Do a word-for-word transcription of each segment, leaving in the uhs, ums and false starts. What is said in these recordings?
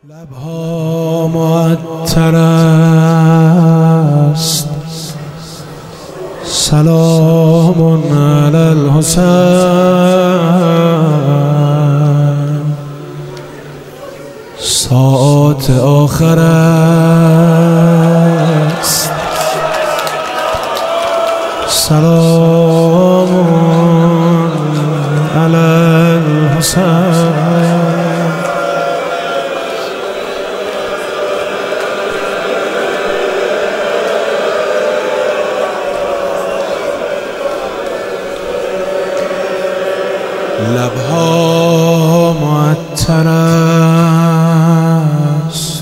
لبها معطر است، سلام علی الحسین. ساعت آخر است، سلام علی الحسین. لبها معطر است،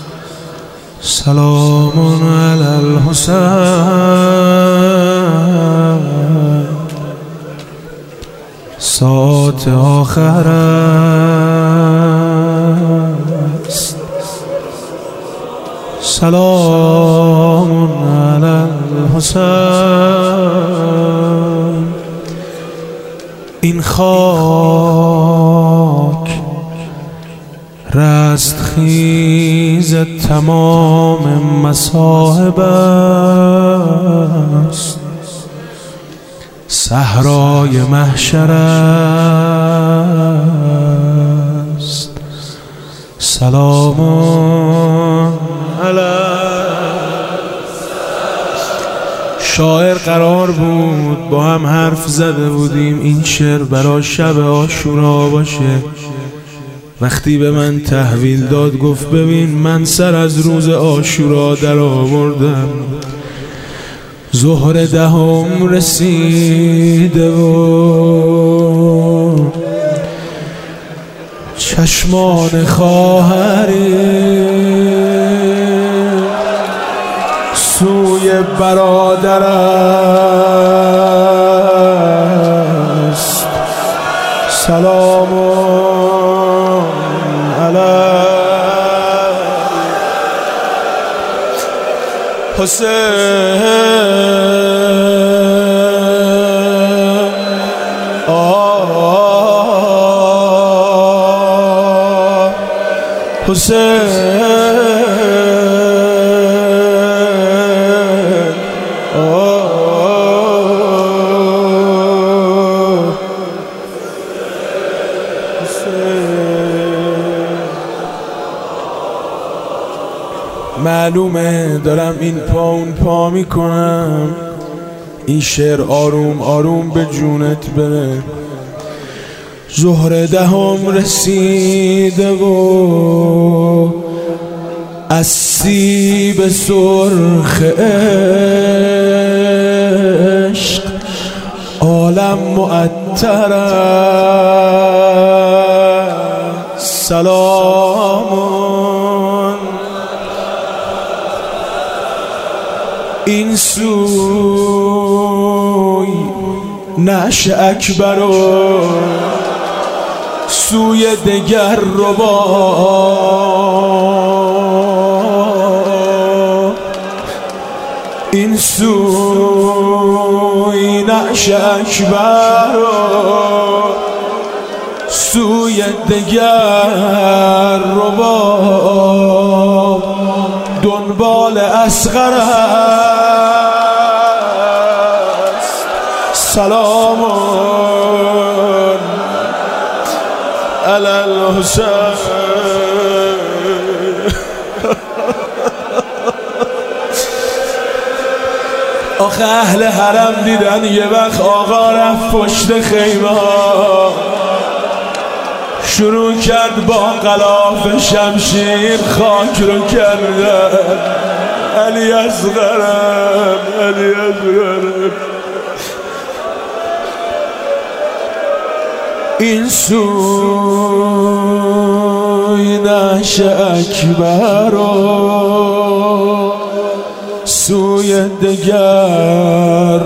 سلام علی الحسین. ساعت آخر است، سلام علی الحسین. این خاک رستخیز تمام مصائب است، صحرای محشر است. سلام علی. شاعر قرار بود با هم حرف زده بودیم این شعر برای شب عاشورا باشه. وقتی به من تحویل داد گفت ببین من سر از روز عاشورا در آوردم، ظهر دهم رسیده و چشمان خواهری سوی برادر است. سلام علی حسین. آه حسین. معلومه دارم این پا اون پا میکنم، این شعر آروم آروم به جونت بره. ظهر دهم رسیده و از سیب سرخ عشق عالم معطر است. سلام. این سوی نعش اکبر و سوی دگر رو با، این سوی نعش اکبر و سوی دگر رو با، دنبال اصغر است. سلام علی الحسین. آخه اهل حرم دیدن یه وقت آقا رفت پشت خیمه ها، شروع کرد با غلاف شمشیر خاک رو کردن. علی اصغرم، علی اصغرم. این سوی نعش اکبر و سوی دگر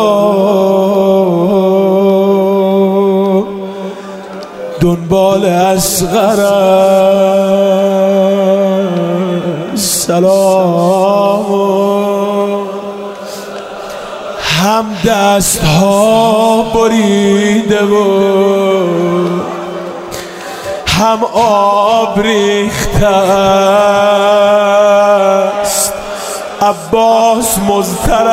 رو دنبال اصغر است. سلام. هم دست ها بریده و هم آب ریخته ریخته است، عباس مضطر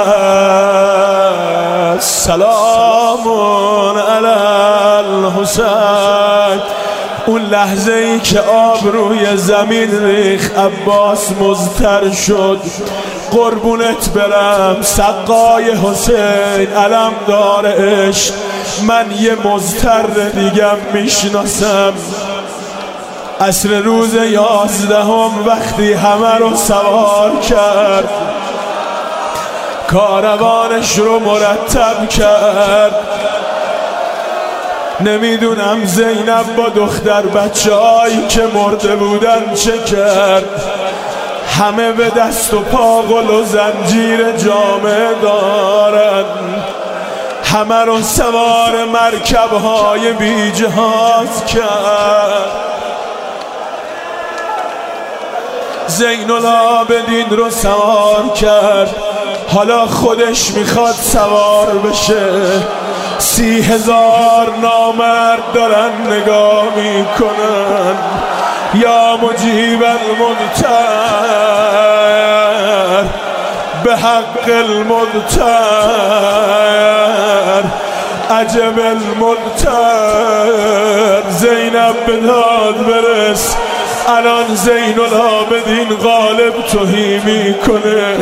است. سلام علی الحسین. اون لحظه ای که آب روی زمین ریخت، عباس مضطر شد. قربونت برم سقای حسین، علمدار عشق، من یه مضطر دیگم میشناسم. عصر روز یازدهم وقتی همه رو سوار کرد، کاروانش رو مرتب کرد، نمیدونم زینب با دختر بچه هایی که مرده بودن چه کرد. همه به دست و پا قل و زنجیر جامه دارن، همه رو سوار مرکب‌های بی جهاز کرد. زین العابدین رو سوار کرد، حالا خودش میخواد سوار بشه. سی هزار نامرد دارن نگاه میکنن. یا مجیب المضطر به حق المضطر عجب المضطر. زینب به داد برس، الان زین العابدین غالب توهی میکنه.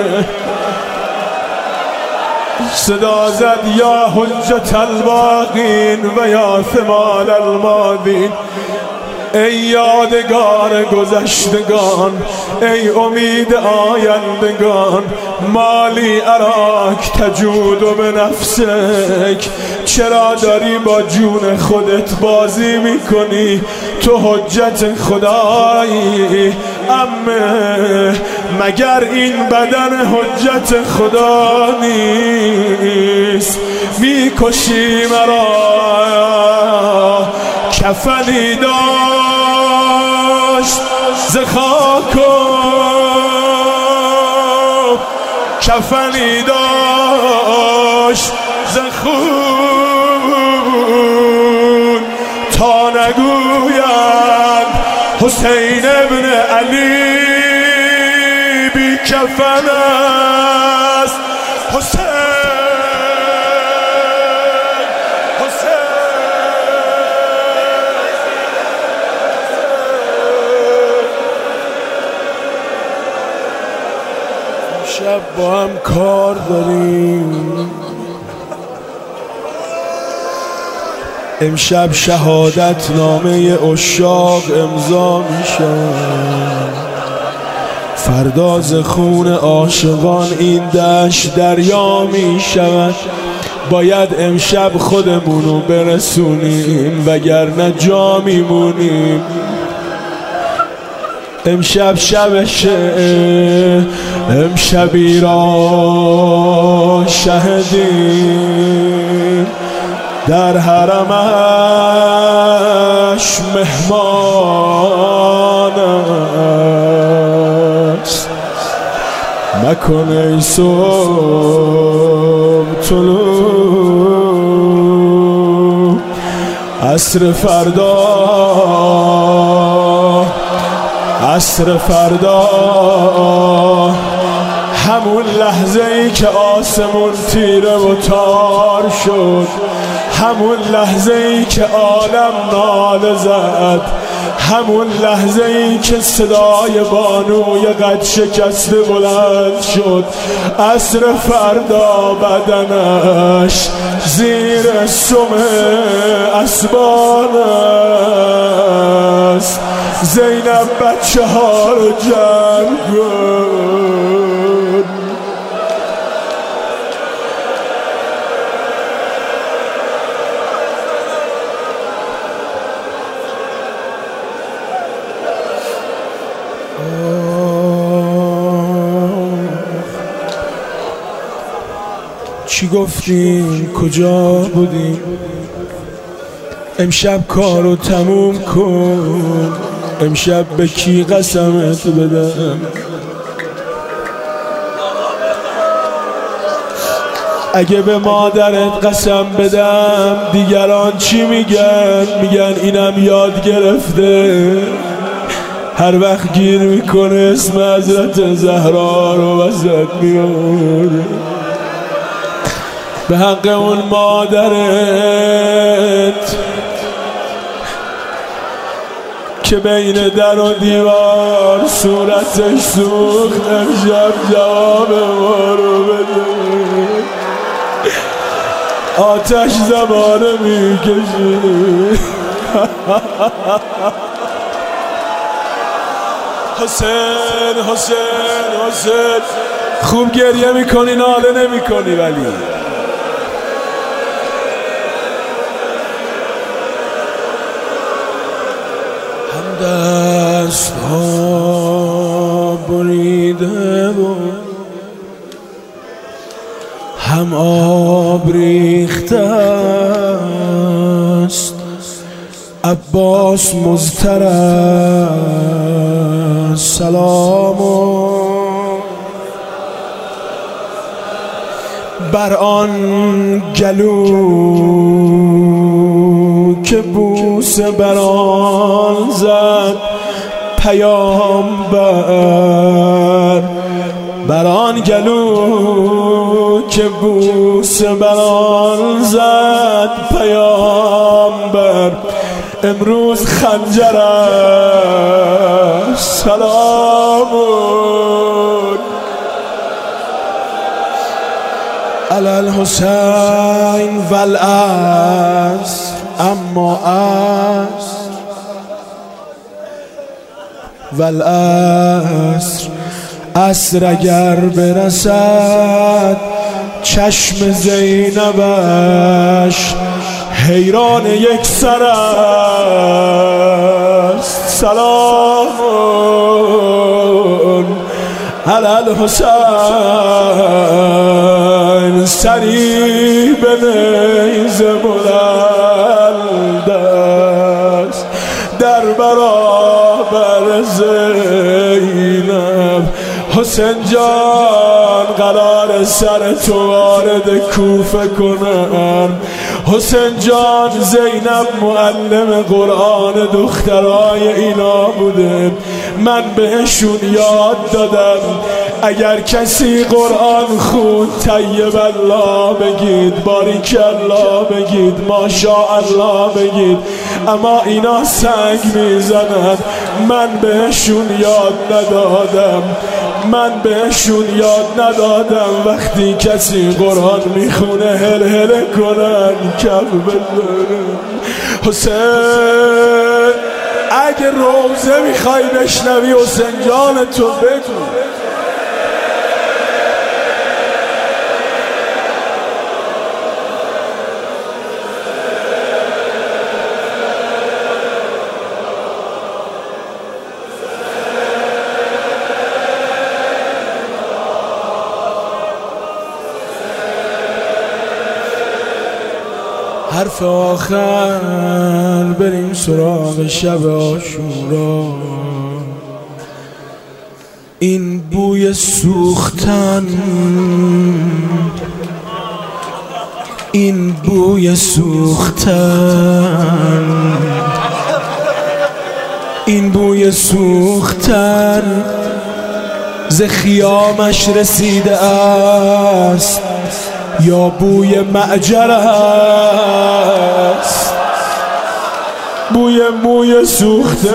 صدا زد یا حجت الباقین و یا ثمال الماضین. ای یادگار گذشتگان، ای امید آیندگان، مالی اراک تجود به نفسک. چرا داری با جون خودت بازی میکنی؟ تو حجت خدایی. امه مگر این بدن حجت خدا نیست؟ میکشی مرا کفنی داشت ز خاک و کفنی داشت ز خون، تا نگوید حسین ابن علی بی کفن است. حسین شب با هم کار داریم. امشب شهادت نامه عشاق امضا میشه، فردا ز خون عاشقان این دشت دریا میشود. باید امشب خودمونو برسونیم وگرنه جا میمونیم. امشب شبشه، امشبی را شهدیم، در حرمش مهمان است. مکن ای صبح طلوع، عصر فردا عصر فردا همون لحظه ای که آسمون تیره و تار شد، همون لحظه ای که عالم ناله زد، همون لحظه ای که صدای بانوی قد شکسته بلند شد. عصر فردا بدنش زیر سم اسبان است. زینب بچه ها رو جمع کن. چی گفتیم؟ کجا بودیم؟ امشب کارو تموم کن. امشب به کی قسمت بدم؟ اگه به مادرت قسم بدم دیگران چی میگن؟ میگن اینم یاد گرفته. هر وقت گیر میکنه اسم حضرت زهرا رو وسط میاره. به حق اون مادرت که بین در و دیوار صورتش سوخت، امشب جواب ما رو بده. آتش زبانه میکشه. حسین حسین حسین خوب گریه میکنی، ناله نمیکنی، ولی هم دست ها بریده و هم آب ریخته است. عباس مضطر است. سلام بر آن گلو که بوسه بر آن زد پیامبر. بر آن گلو که بوسه بر آن زد پیامبر. امروز خنجر است. سلامون علی الحسین والعصر. اما عصر والعصر، عصر اگر برسد چشم زینبش حیران یک سر است. سلام علی الحسین، سری به نیزه بلند است در برابر زینب. حسین جان قرار سر تو وارد کوفه کنم. حسین جان زینب معلم قرآن دخترای اینا بوده، من بهشون یاد دادم اگر کسی قرآن خون طیب الله بگید، باریک الله بگید، ماشاءالله بگید، اما اینا سنگ میزنن. من بهشون یاد ندادم، من بهشون یاد ندادم وقتی کسی قرآن میخونه هل هل کنن کف بزنن. حسین اگه روزه میخوای بشنوی حسین جان تو بگو. حرف آخر بریم سراغ شب عاشورا. این بوی سوختن، این بوی سوختن، این بوی سوختن ز خیامش رسیده است یا بوی معجر است؟ بوی موی سوخته.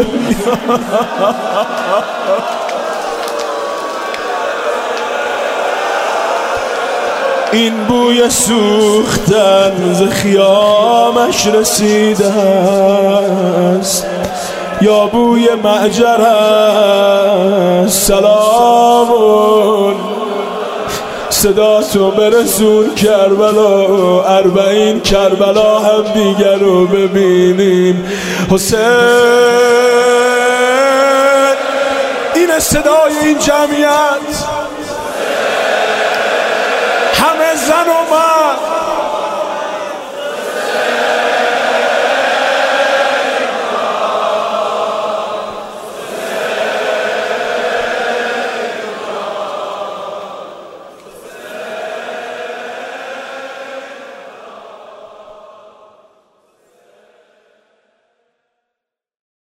این بوی سوختن ز خیامش رسیده است یا بوی معجر است؟ سلامون صدا تو برسون کربلا، اربعین کربلا هم دیگر رو ببینیم. حسین این صدای این جمعیت